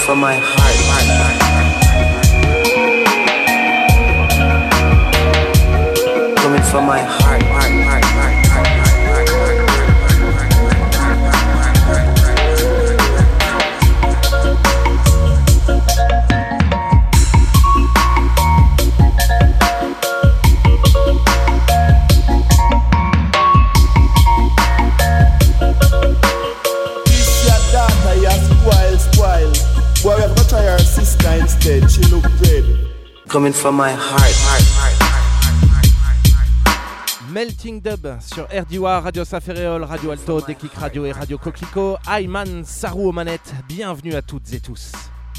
from my heart. Coming from my heart. Instead, she look good. Coming from my heart. Melting Dub sur RDUA, Radio Saint-Ferréol, Radio Alto, Déclic Radio et Radio Coquelicot. Ayman Sarou aux manettes, bienvenue à toutes et tous.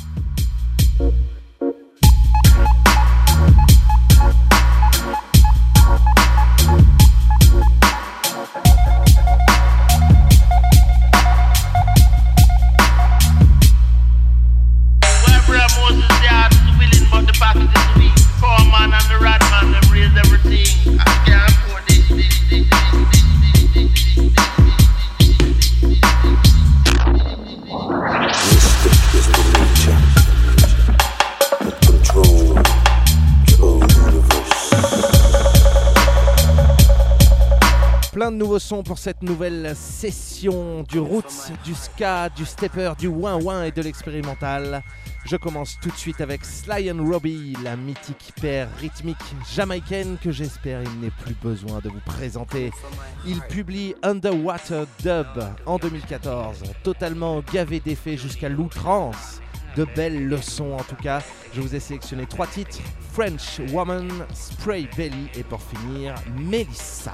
Plein de nouveaux sons pour cette nouvelle session du roots, du ska, du stepper, du ouin-ouin et de l'expérimental. Je commence tout de suite avec Sly and Robbie, la mythique paire rythmique jamaïcaine que j'espère il n'est plus besoin de vous présenter. Il publie Underwater Dub en 2014, totalement gavé d'effets jusqu'à l'outrance. De belles leçons en tout cas. Je vous ai sélectionné 3 titres, French Woman, Spray Belly et pour finir, Melissa.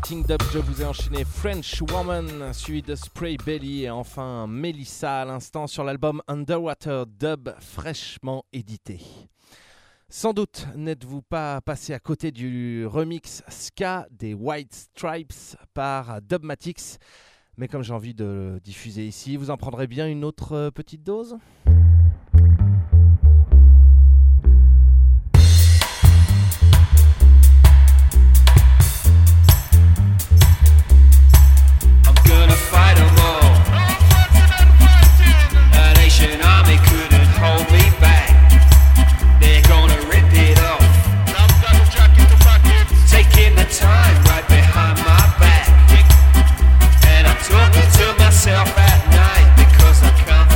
Fighting Dub, je vous ai enchaîné French Woman, suivi de Spray Belly et enfin Melissa à l'instant sur l'album Underwater Dub, fraîchement édité. Sans doute n'êtes-vous pas passé à côté du remix ska des White Stripes par Dubmatix, mais comme j'ai envie de le diffuser ici, vous en prendrez bien une autre petite dose ? At night because I can't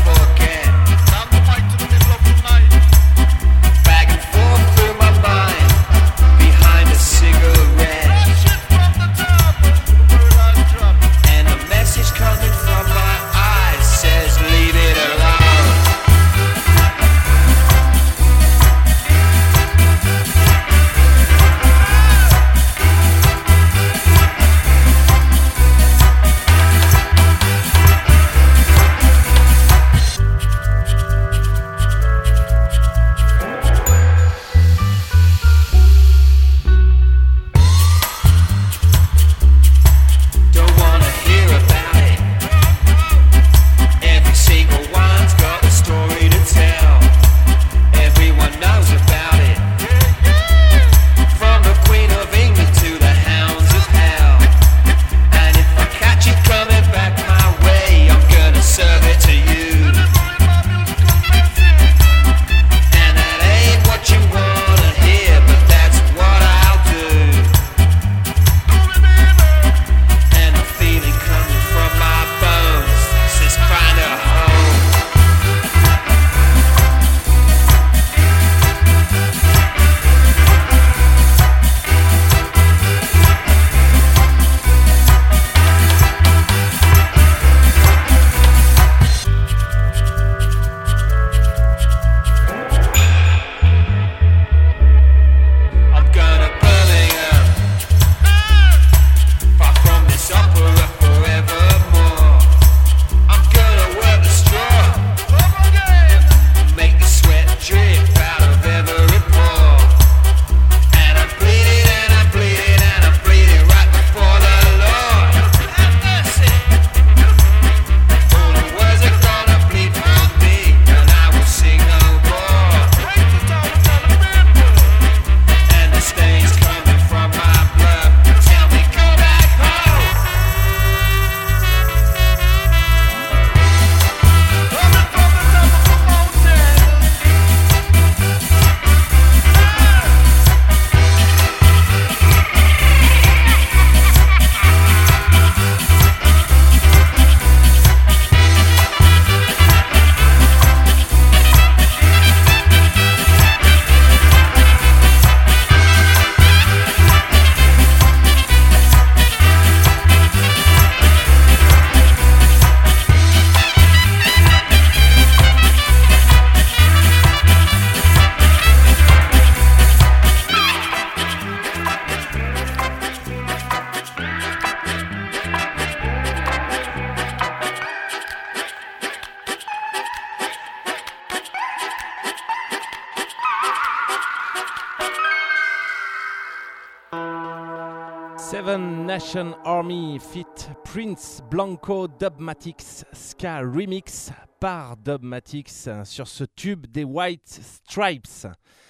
Seven Nation Army feat. Prince Blanco Dubmatix Ska Remix par Dubmatix sur ce tube des White Stripes.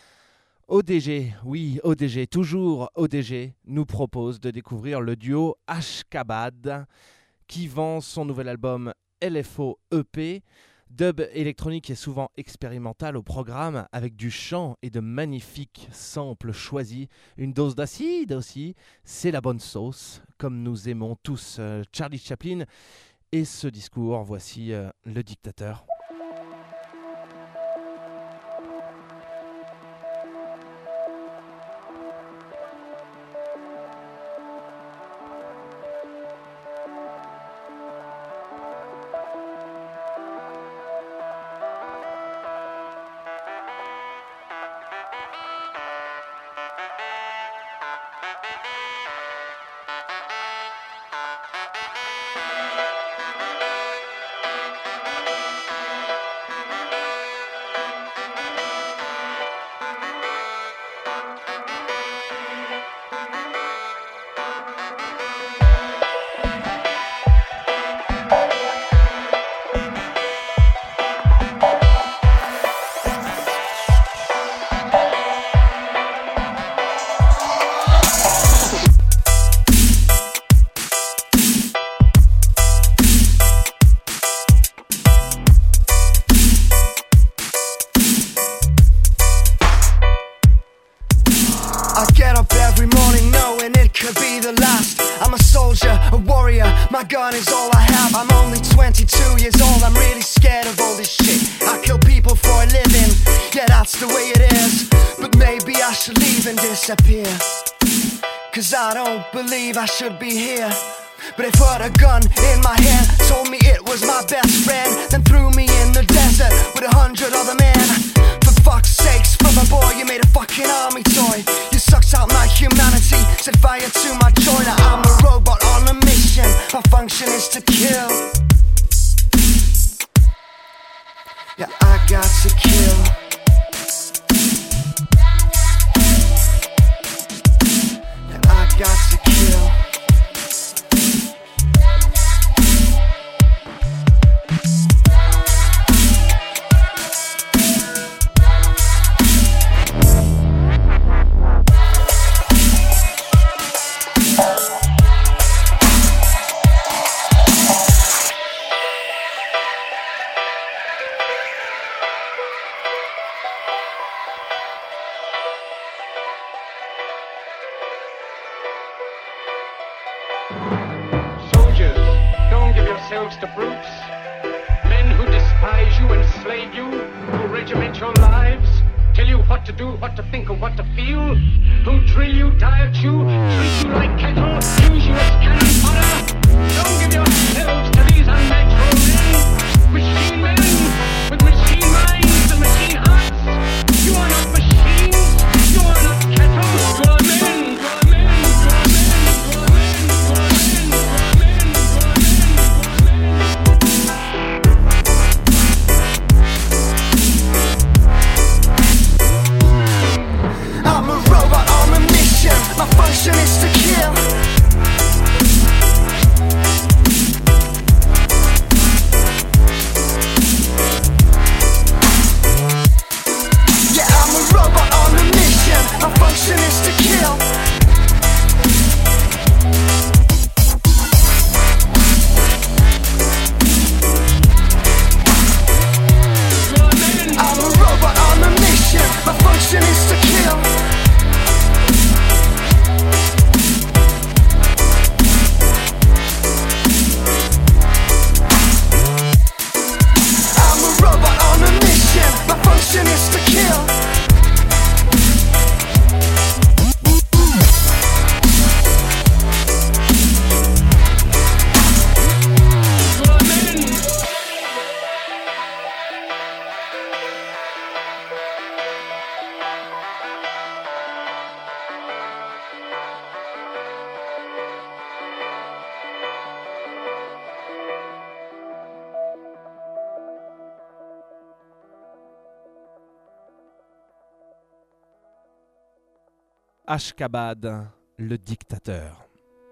ODG, oui ODG, toujours ODG, nous propose de découvrir le duo Ashkabad qui vend son nouvel album LFO EP. Dub électronique est souvent expérimental au programme avec du chant et de magnifiques samples choisis. Une dose d'acide aussi, c'est la bonne sauce, comme nous aimons tous Charlie Chaplin. Et ce discours, voici le dictateur. I'm a soldier, a warrior, my gun is all I have. I'm only 22 years old, I'm really scared of all this shit. I kill people for a living, yeah that's the way it is. But maybe I should leave and disappear, cause I don't believe I should be here. But they put a gun in my hand, told me it was my best friend, then threw me in the desert with 100 other men. For fuck's sakes, brother boy, you made a fucking army toy. You sucked out my humanity, set fire to my joy. Now I'm a robot on a mission, my function is to kill. Yeah, I got to kill. Yeah, I got to kill. To brutes, men who despise you, enslave you, who regiment your lives, tell you what to do, what to think, and what to feel, who drill you, diet you, treat you like cattle, use you as cannon fodder. Don't give yourselves to these unnatural men, machine men with machine minds and machine hearts. You are not machines, you are not cattle, you are men, you are men, you are men, you are men, you are men, you are men, you are men. My function is to kill. Yeah, I'm a robot on a mission. My function is to kill. I'm a robot on a mission. My function is to kill. Is to kill. Ashkabad, le dictateur.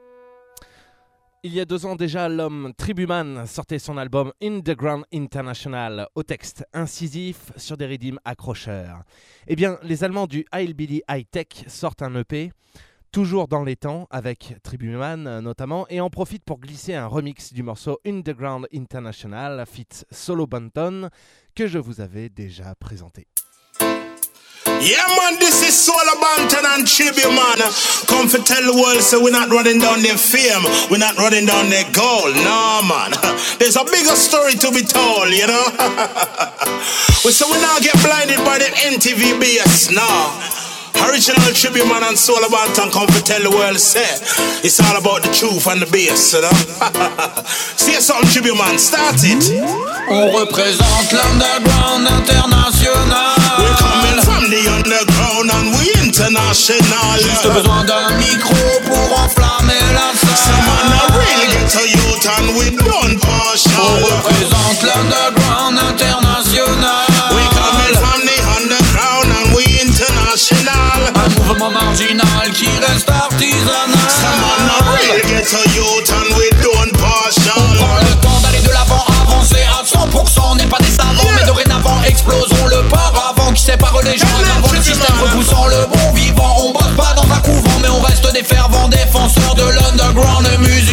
Il y a 2 ans déjà, l'homme Tribuman sortait son album Underground International, au texte incisif sur des rythmes accrocheurs. Eh bien, les Allemands du Hillbilly High Tech sortent un EP, toujours dans les temps, avec Tribuman notamment, et en profitent pour glisser un remix du morceau Underground International feat. Solo Banton, que je vous avais déjà présenté. Yeah man, this is Solo Banton and Tribute man. Come for tell the world so we're not running down their fame, we're not running down their goal. No man, there's a bigger story to be told, you know. So we now get blinded by the NTV BS now. Original Tribute man and Solo Banton come for tell the world say it's all about the truth and the bass, you know. Say something Tribute man, start it. On représente l'underground international. We're coming from the underground and we international. Juste besoin d'un micro pour enflammer la salle. Someone a really get to youth and we don't partial. On représente l'underground international. We're coming from the underground and we international. Un mouvement marginal qui reste artisanal. Someone a really get to youth and we don't partial. On prend le temps d'aller de l'avant, avancer à 100%. On n'est pas des savants, mais dorénavant explosons le paravent qui sépare les gens. Avant le système repoussant le bon vivant. On bosse pas dans un couvent, mais on reste des fervents défenseurs de l'underground music.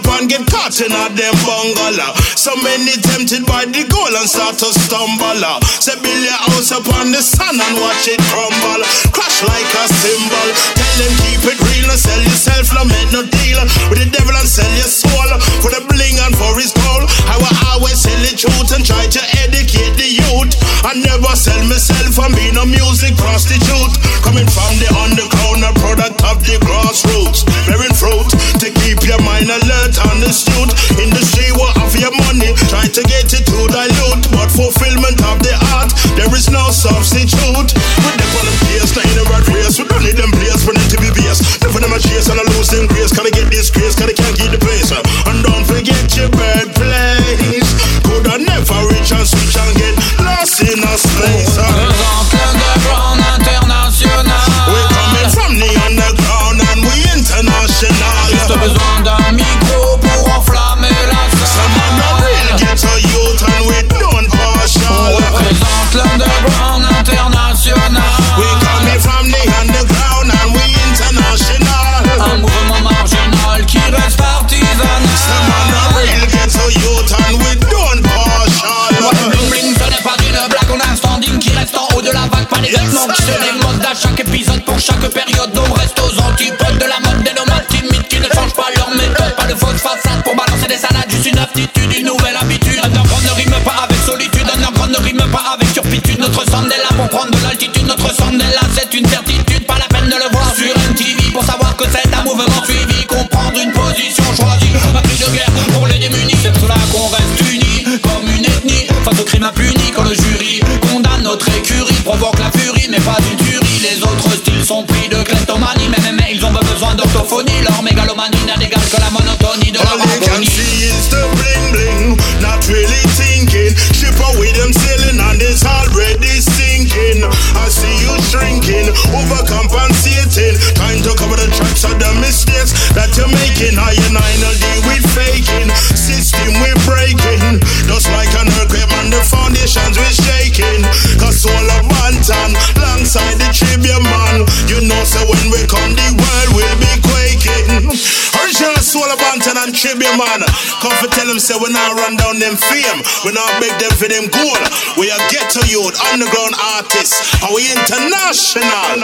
up and get caught in a them bungalow. So many tempted by the goal and start to stumble. Say build your house up on the sun and watch it crumble. Crash like a cymbal. Tell them keep it real and sell yourself, no make no deal with the devil and sell your soul for the bling and for his gold. I will always tell the truth and try to educate the youth. I never sell myself and be no music prostitute. Coming from the underground, a product of the grassroots. Bearing fruit to keep your mind alert and astute. Industry will offer your money, try to get it to dilute. But fulfillment of the art, there is no substitute. With the bottom place, not in the rat race. We don't need them players for them to be base. Never them a chase and I lose them grace. Can I get this grace? Can I can't keep the pace? And don't forget your birthplace. Could I never reach and switch and get lost in a space? Underground international. We're coming from the underground and we international. Juste besoin d'un micro pour enflammer la Some of the real ghetto youth and we don't partial. On représente l'underground international. We're coming from the underground and we international. Un mouvement marginal qui reste artisanal. Some of the real ghetto youth and we don't partial. Bling bling, ce n'est pas une blague, on a un standing qui reste en haut de la vague. Pas les vêtements qui se démodent à chaque épisode pour chaque période. On reste aux antipodes de la mode des nomades timides qui ne changent pas leur méthode. Pas de fausse façade pour balancer des salades, juste une aptitude, une nouvelle habitude. Underground ne rime pas avec solitude, underground ne rime pas avec turpitude. Notre sound est là pour prendre de l'altitude, notre sound est là, c'est une certitude. Pas la peine de le voir sur MTV pour savoir que c'est un mouvement suivi. Comprendre une position choisie, un cri de guerre pour les démunis. C'est pour cela qu'on reste unis comme une ethnie face au crime impuni. Quand le jury condamne notre écurie, provoque la furie mais pas une tuerie. Les autres styles sont pris de kleptomanie, mais ils ont besoin d'orthophonie. Leur mégalomanie n'a d'égal que la monotonie de leur All they can harmonie. see is the bling bling, not really thinking. Ship away them sailing and it's already sinking. I see you shrinking, overcompensating. Time to cover the tracks of the mistakes that you're making. I and I no deal with faking. System we're breaking. Just like an earthquake, man, the foundations we're shaking. Cause all of Bantan, alongside the tribute man. You know, so when we come, the world will be quaking. Original soul of Bantan and tribute man. Come for tell them, say we not run down them fame. We not beg them for them goal. We are ghetto youth, underground artists. And we international.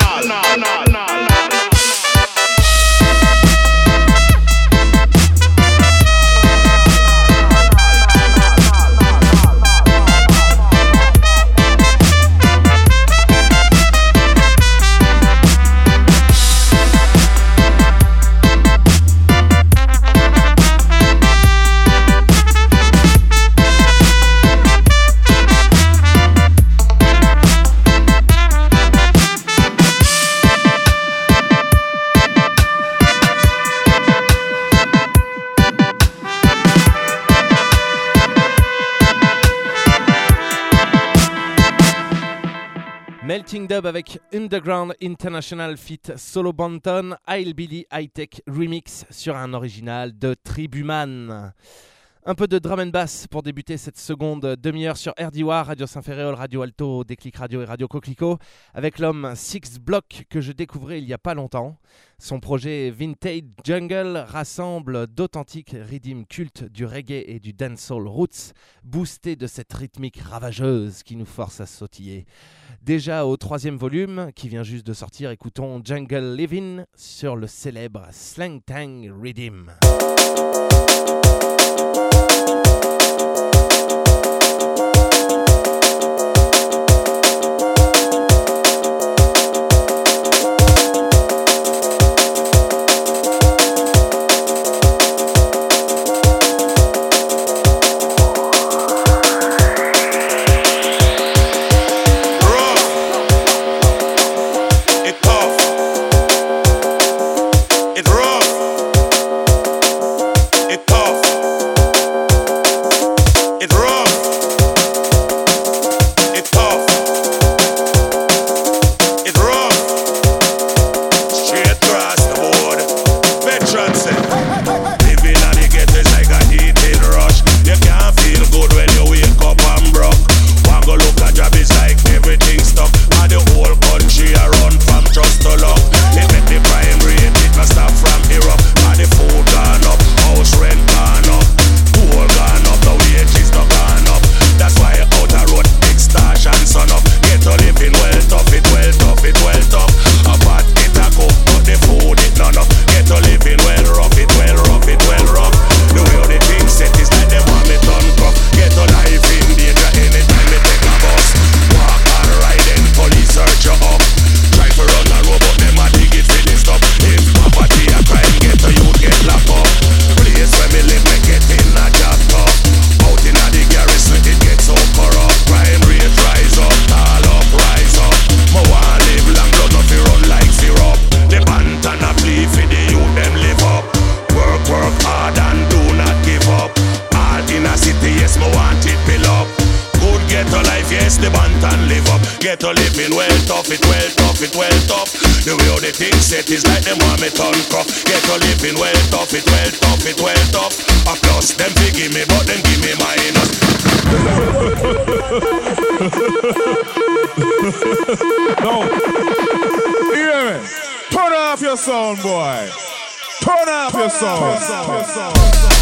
Melting Dub avec Underground International feat Solo Banton, I'll Be the High Tech remix sur un original de Tribuman. Un peu de drum and bass pour débuter cette seconde demi-heure sur RDWAR, Radio Saint-Ferréol, Radio Alto, Déclic Radio et Radio Coquelicot, avec l'homme Six Block que je découvrais il y a pas longtemps. Son projet Vintage Jungle rassemble d'authentiques rythmes cultes du reggae et du dancehall roots, boostés de cette rythmique ravageuse qui nous force à sautiller. Déjà au 3e volume, qui vient juste de sortir, écoutons Jungle Living sur le célèbre Slang Tang Rhythm. It Get to living well tough, it well tough, it well tough. The way how the things set is like them want me turn crop. Get to living well tough, it well tough, it well tough. A plus them fi give me, but them give me minus. No. Hear me? Turn off your sound, boy. Turn off your sound.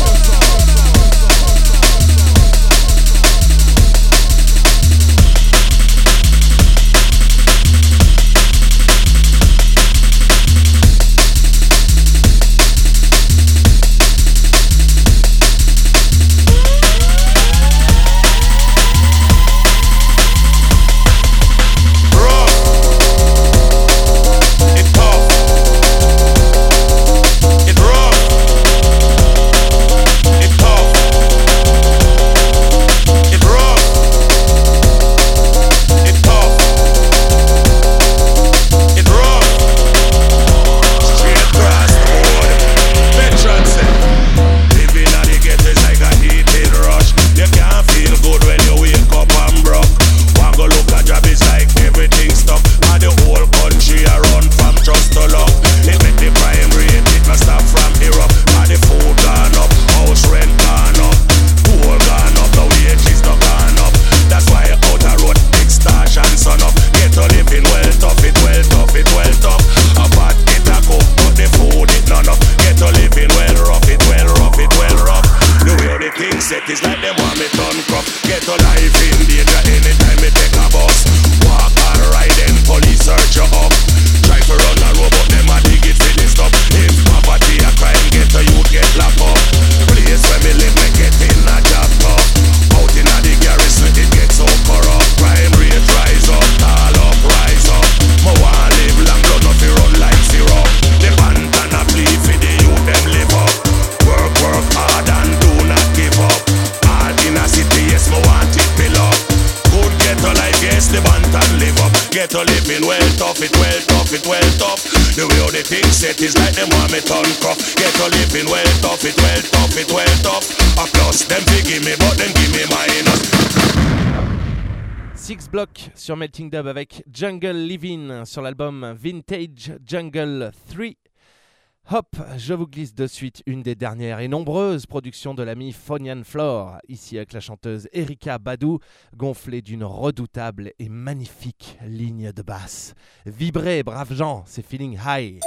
Set is like them want me turn crop. Get to living well tough, it well tough, it well tough. A plus them fi give me, but them give me minus. Six Block sur Melting Dub avec Jungle Living sur l'album Vintage Jungle 3. Hop, je vous glisse de suite une des dernières et nombreuses productions de l'ami Phonian Floor, ici avec la chanteuse Erykah Badu, gonflée d'une redoutable et magnifique ligne de basse. Vibrez, braves gens, c'est Feeling High.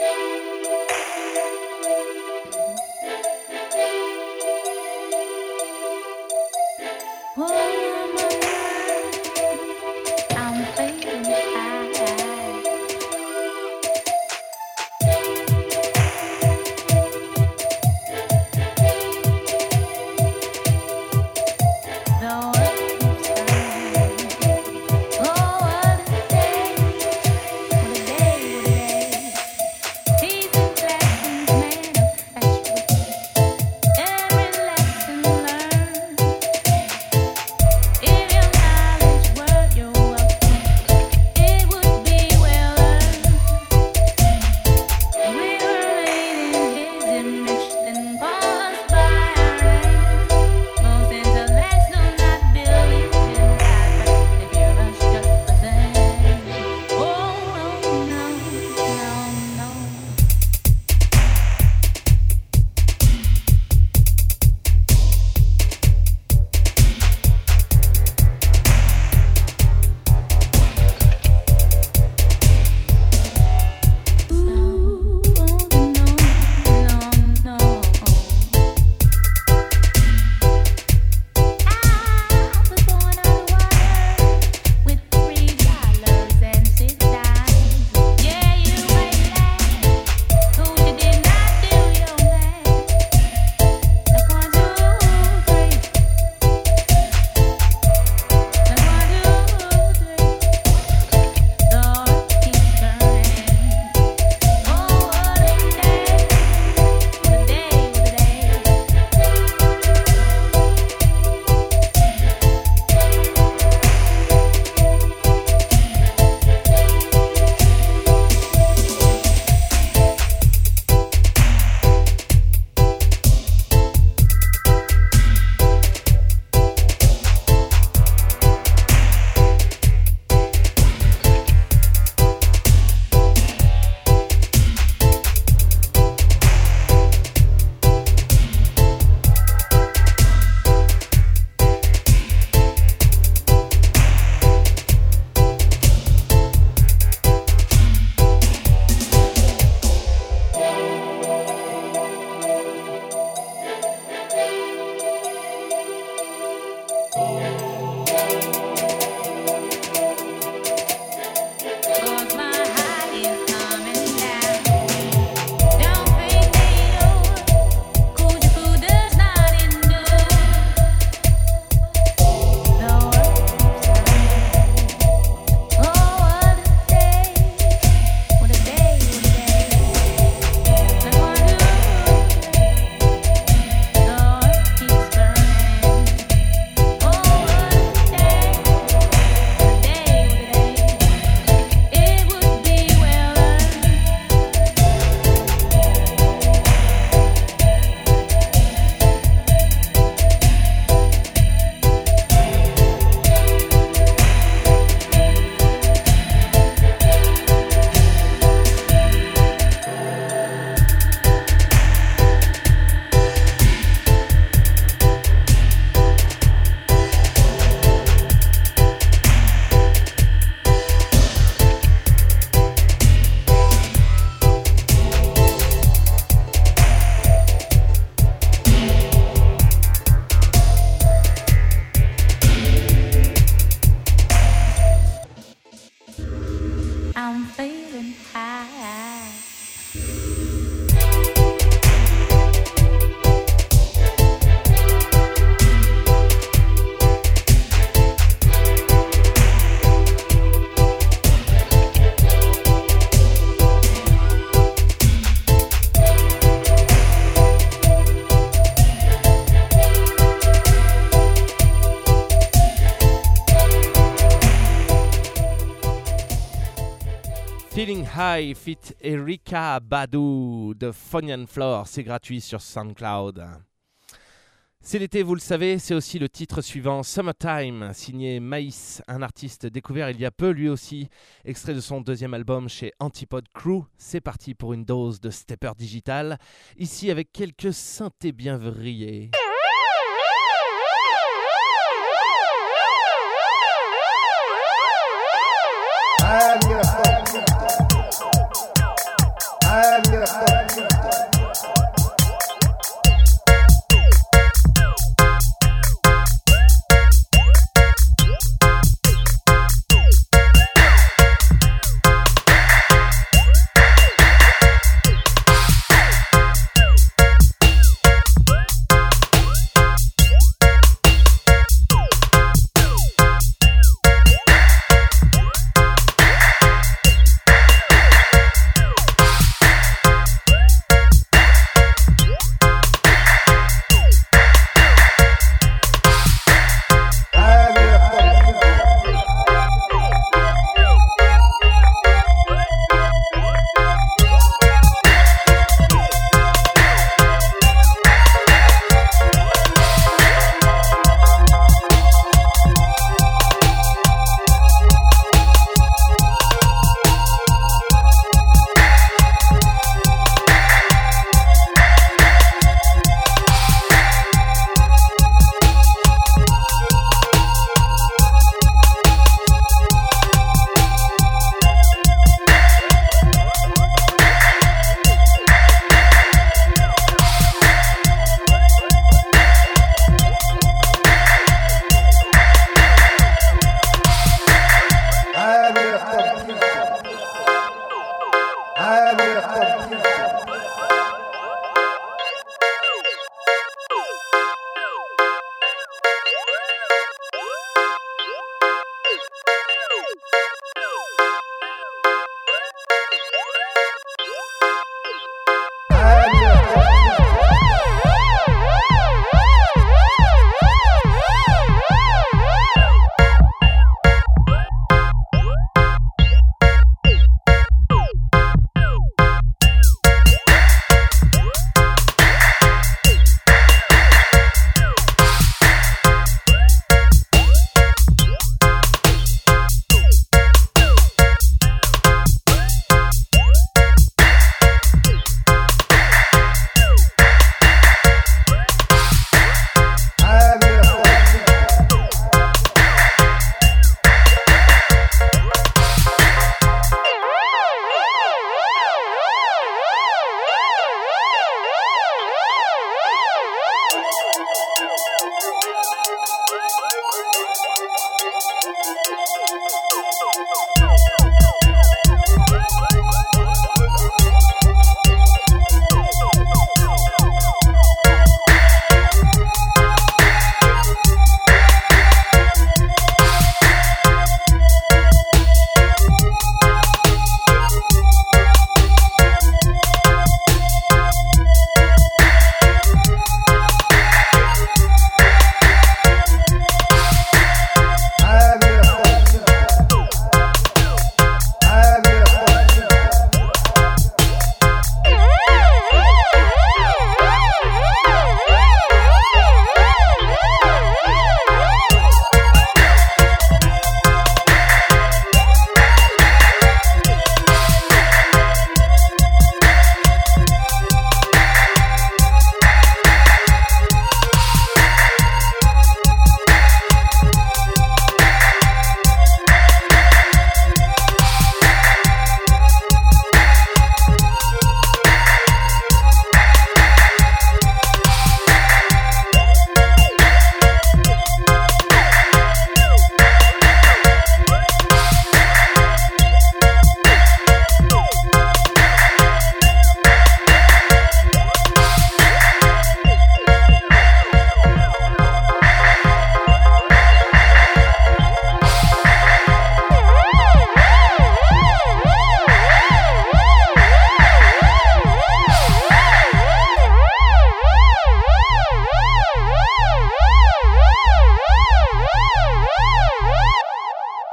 Feeling High fit Erika Badu de Funny & Floor, c'est gratuit sur SoundCloud. C'est l'été, vous le savez, c'est aussi le titre suivant, Summertime, signé Maïs, un artiste découvert il y a peu lui aussi, extrait de son deuxième album chez Antipode Crew. C'est parti pour une dose de stepper digital, ici avec quelques synthés bien vrillés.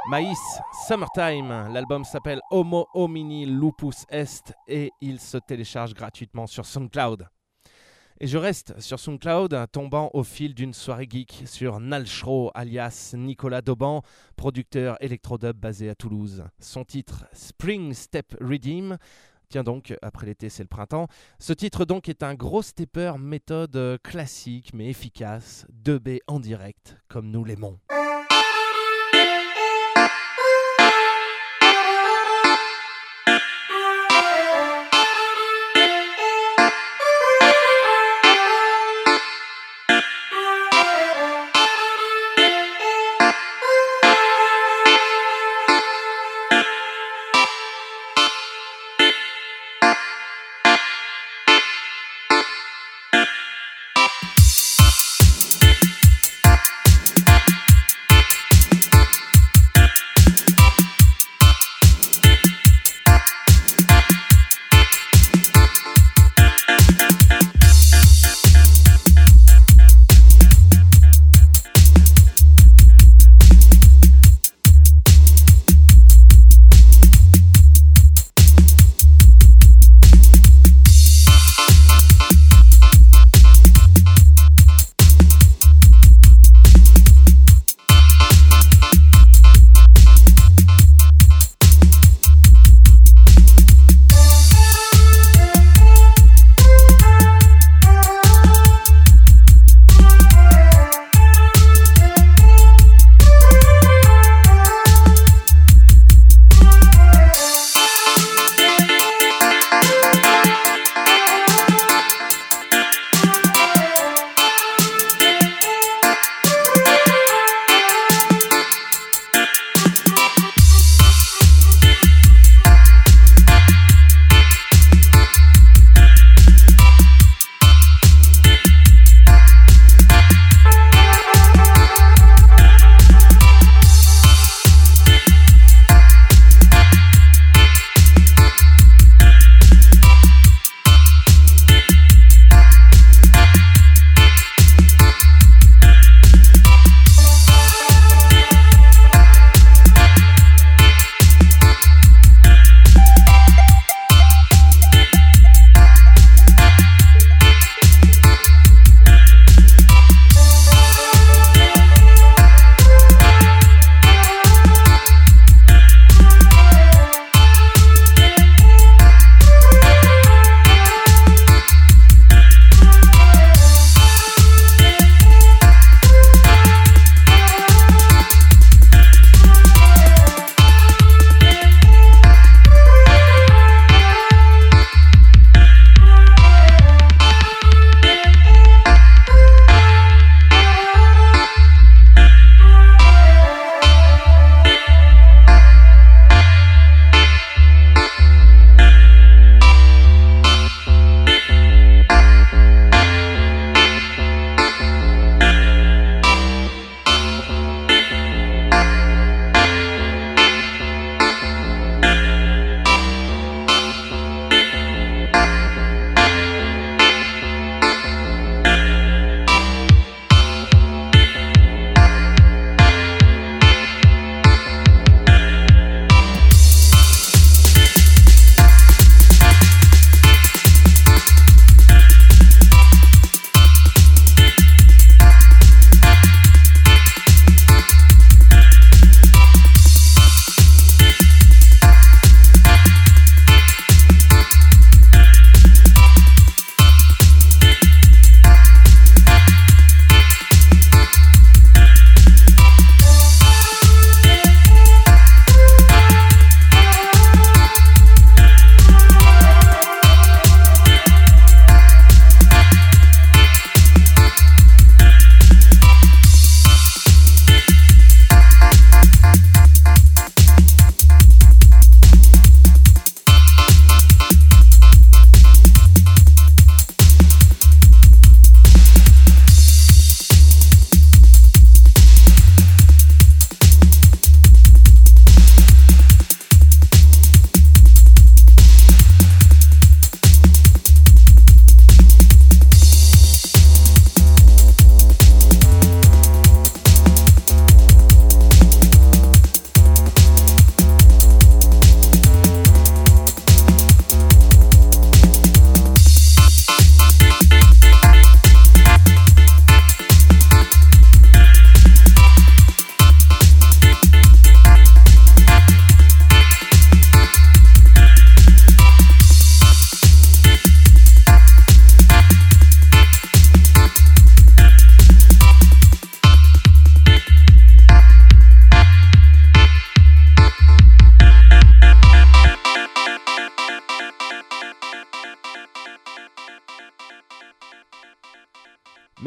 Maïs, Summertime. L'album s'appelle Homo Homini Lupus Est et il se télécharge gratuitement sur SoundCloud. Et je reste sur SoundCloud, tombant au fil d'une soirée geek sur Nalshro, alias Nicolas Dauban, producteur électrodub basé à Toulouse. Son titre, Spring Step Redeem, tiens donc, après l'été c'est le printemps. Ce titre donc est un gros stepper méthode classique mais efficace, 2B en direct, comme nous l'aimons.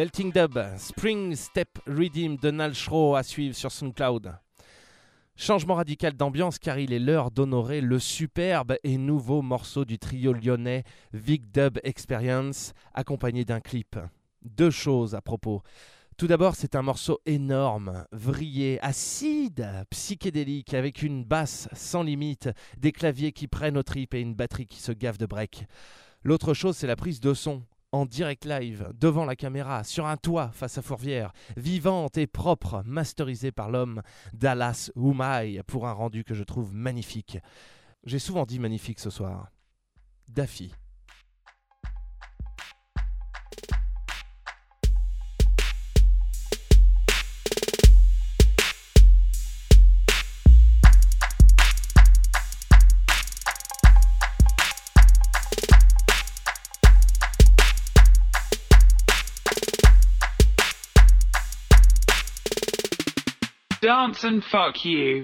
Melting Dub, Spring Step Redeem de Nal Shro à suivre sur SoundCloud. Changement radical d'ambiance car il est l'heure d'honorer le superbe et nouveau morceau du trio lyonnais Vic Dub Experience accompagné d'un clip. 2 choses à propos. Tout d'abord, c'est un morceau énorme, vrillé, acide, psychédélique, avec une basse sans limite, des claviers qui prennent aux tripes et une batterie qui se gave de break. L'autre chose, c'est la prise de son, en direct live, devant la caméra, sur un toit face à Fourvière, vivante et propre, masterisée par l'homme Dallas Umay, pour un rendu que je trouve magnifique. J'ai souvent dit magnifique ce soir. Daffy. Dance and fuck you.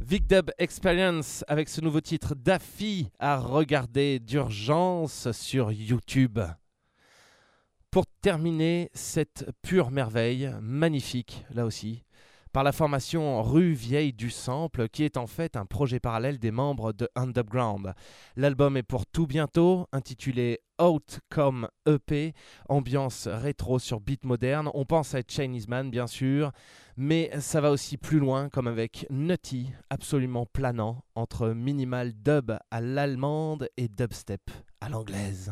Vic Dub Experience avec ce nouveau titre Daffy à regarder d'urgence sur YouTube. Pour terminer cette pure merveille, magnifique là aussi, par la formation Rue Vieille du Sample, qui est en fait un projet parallèle des membres de Underground. L'album est pour tout bientôt, intitulé Outcome EP, ambiance rétro sur beat moderne. On pense à Chinese Man bien sûr, mais ça va aussi plus loin, comme avec Nutty, absolument planant, entre minimal dub à l'allemande et dubstep à l'anglaise.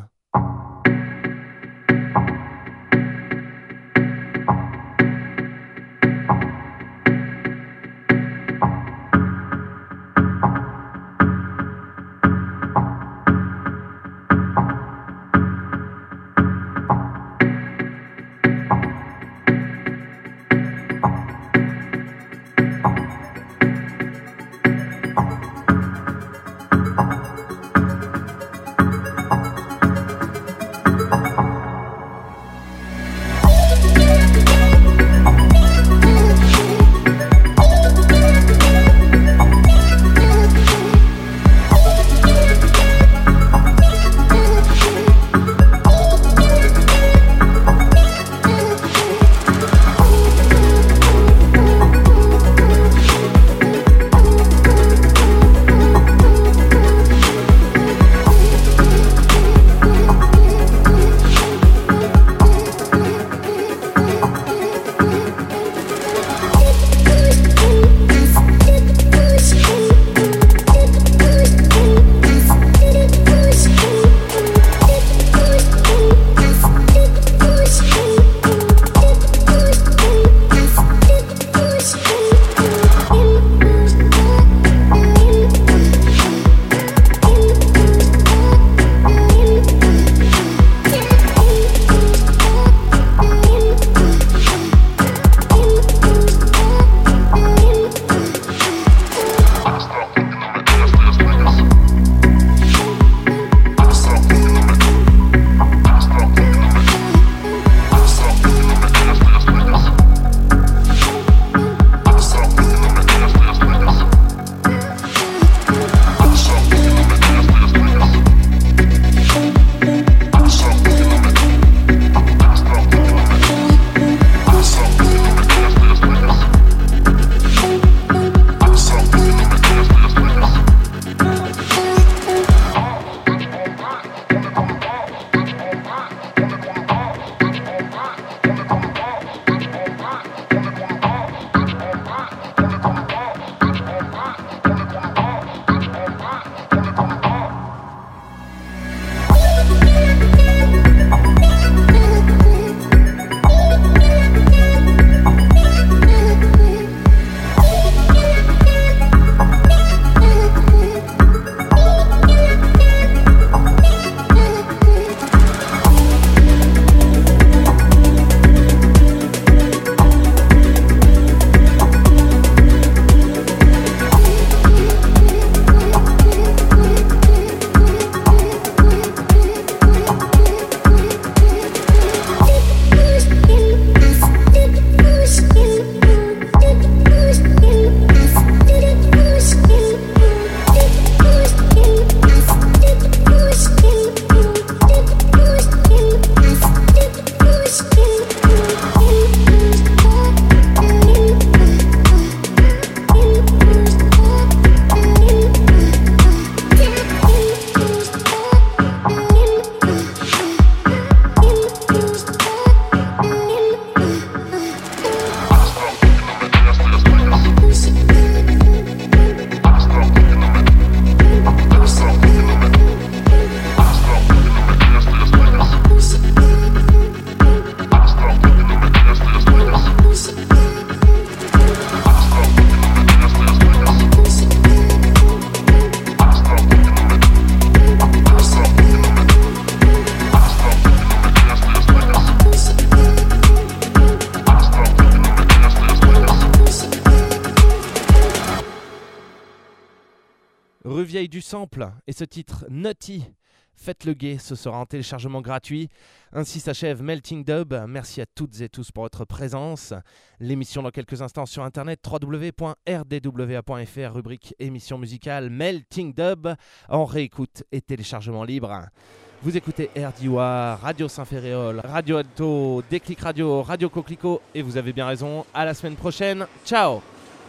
Rue Vieille du Sample et ce titre Nutty. Faites le guet, ce sera en téléchargement gratuit. Ainsi s'achève Melting Dub. Merci à toutes et tous pour votre présence. L'émission dans quelques instants sur internet www.rdwa.fr, rubrique émission musicale Melting Dub en réécoute et téléchargement libre. Vous écoutez RDWA, Radio Saint-Ferréol, Radio Alto, Déclic Radio, Radio Coquelicot et vous avez bien raison. À la semaine prochaine. Ciao.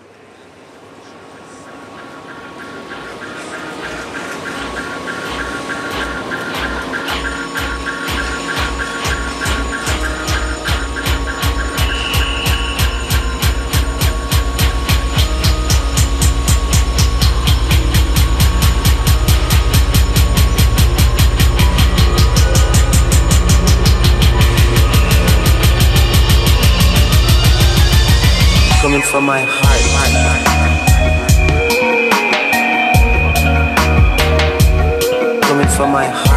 Coming from my heart. Coming from my heart.